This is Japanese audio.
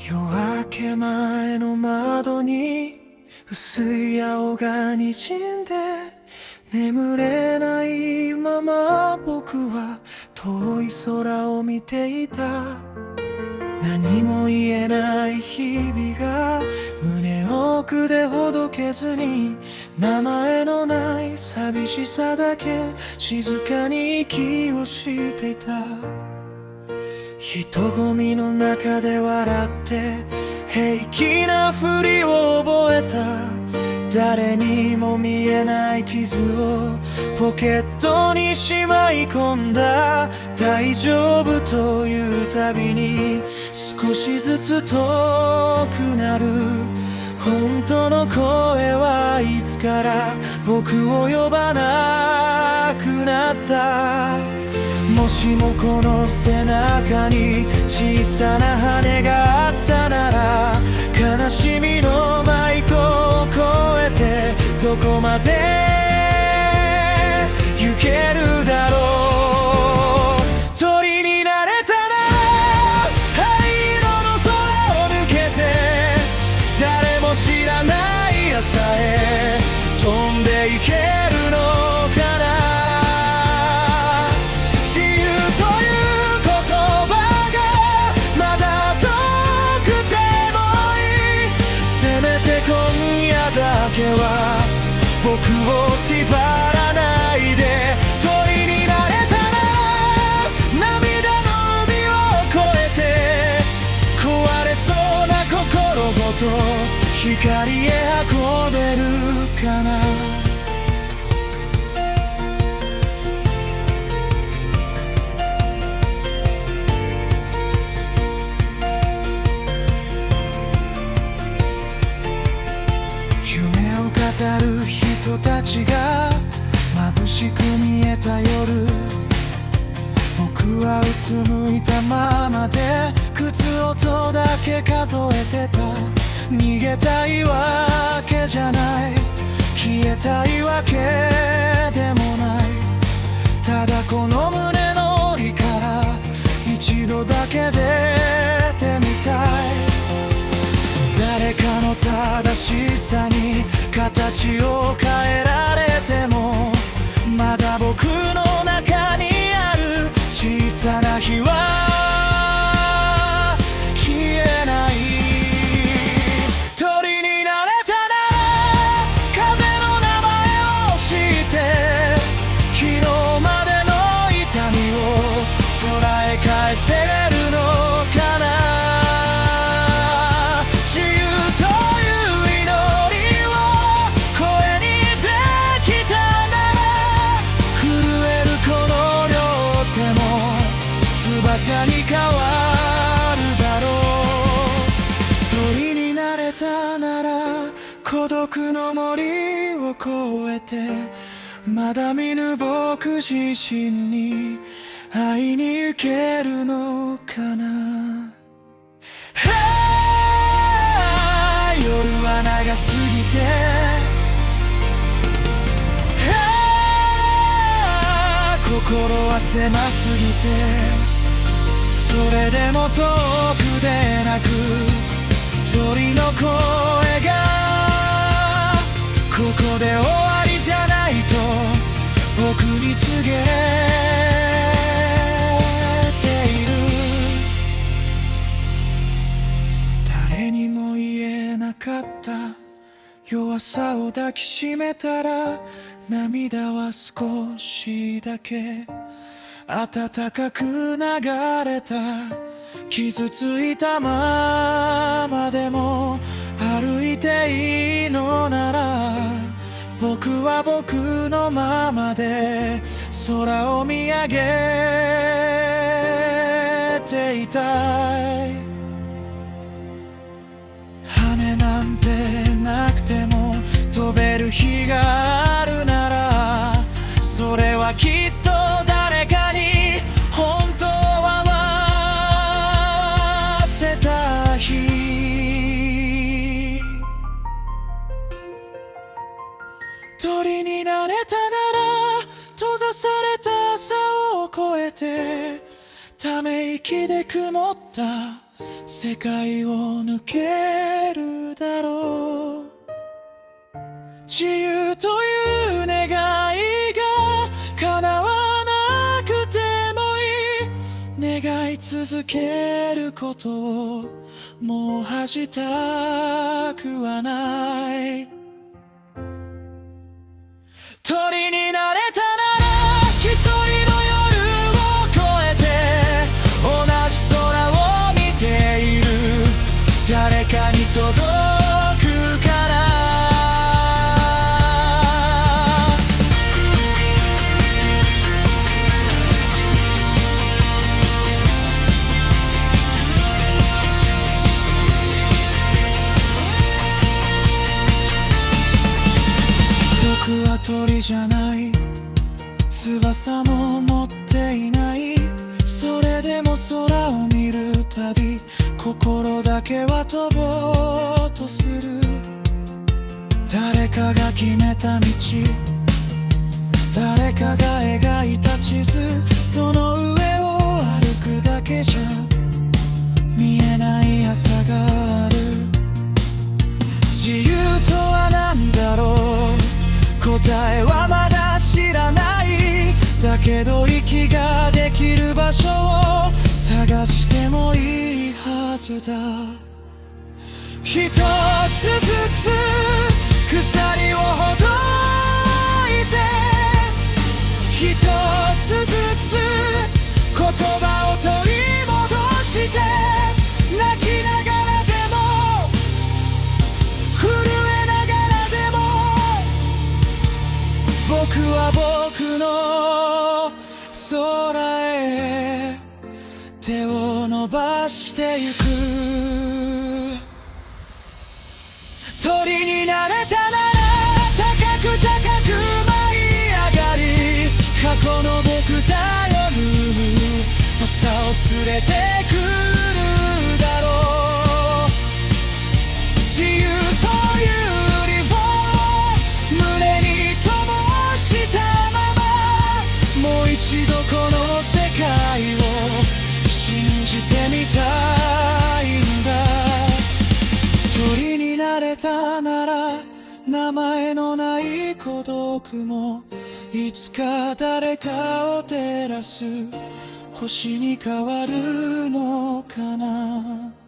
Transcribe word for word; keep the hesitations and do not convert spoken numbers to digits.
夜明け前の窓に薄い青が滲んで眠れないまま僕は遠い空を見ていた。何も言えない日々が胸奥でほどけずに、名前のない寂しさだけ静かに息をしていた。人混みの中で笑って平気なふりを覚えた。誰にも見えない傷をポケットにしまい込んだ。大丈夫というたびに少しずつ遠くなる。本当の声はいつから僕を呼ばなくなった。もしもこの背中に小さな羽があったなら、悲しみのマイクを越えてどこまで行けるだろう。鳥になれたら灰色の空を抜けて、誰も知らない朝へ飛んでいけるのかな。だけは僕を縛らないで。鳥になれたら涙の海を越えて、壊れそうな心ごと光へ運べるかな。語る人たちが眩しく見えた夜、僕はうつむいたままで靴音だけ数えてた。逃げたいわけじゃない、消えたいわけでもない。ただこの胸の檻から一度だけ出てみたい。誰かの正しさに形を変えられても、まだ僕の中にある小さな火は消えない。鳥になれたら風の名前を知って、昨日までの痛みを空へ返せれるのかな。翼に変わるだろう。鳥になれたなら孤独の森を越えて、まだ見ぬ僕自身に会いに行けるのかな。はあ、夜は長すぎて、はあ、心は狭すぎて、それでも遠くでなく鳥の声がここで終わりじゃないと僕に告げている。誰にも言えなかった弱さを抱きしめたら、涙は少しだけ暖かく流れた。傷ついたままでも歩いていいのなら、僕は僕のままで空を見上げていたい。羽なんてなくても飛べる日があるなら、それはきっと誰かに本当は忘れた日。鳥になれたなら閉ざされた朝を越えて、ため息で曇った世界を抜けるだろう。自由という願いが叶わなくてもいい、願い続けることをもう恥じたくはない。鳥になれたなら一人の夜を越えて同じ空を見ている。誰かに届くかな。僕は鳥じゃない、翼も持っていない。それでも空を見るたび心だけは飛ぼうとする。誰かが決めた道、誰かが描いた地図、その上を歩くだけじゃ見えない朝がある。自由とは何だろう、答えはまだ知らない。だけど息ができる場所を探してもいいはずだ。一つずつ鎖をほどいて、一つずつ言葉を取り戻して、泣きながらでも震えながらでも僕は僕の空へ手を伸ばしてゆく。鳥になれたなら高く高く舞い上がり、過去の僕頼る朝を連れてくるだろう。自由というリボン胸に灯したまま、もう一度この世界を信じてみたいんだ。鳥になれたなら名前のない孤独もいつか誰かを照らす星に変わるのかな。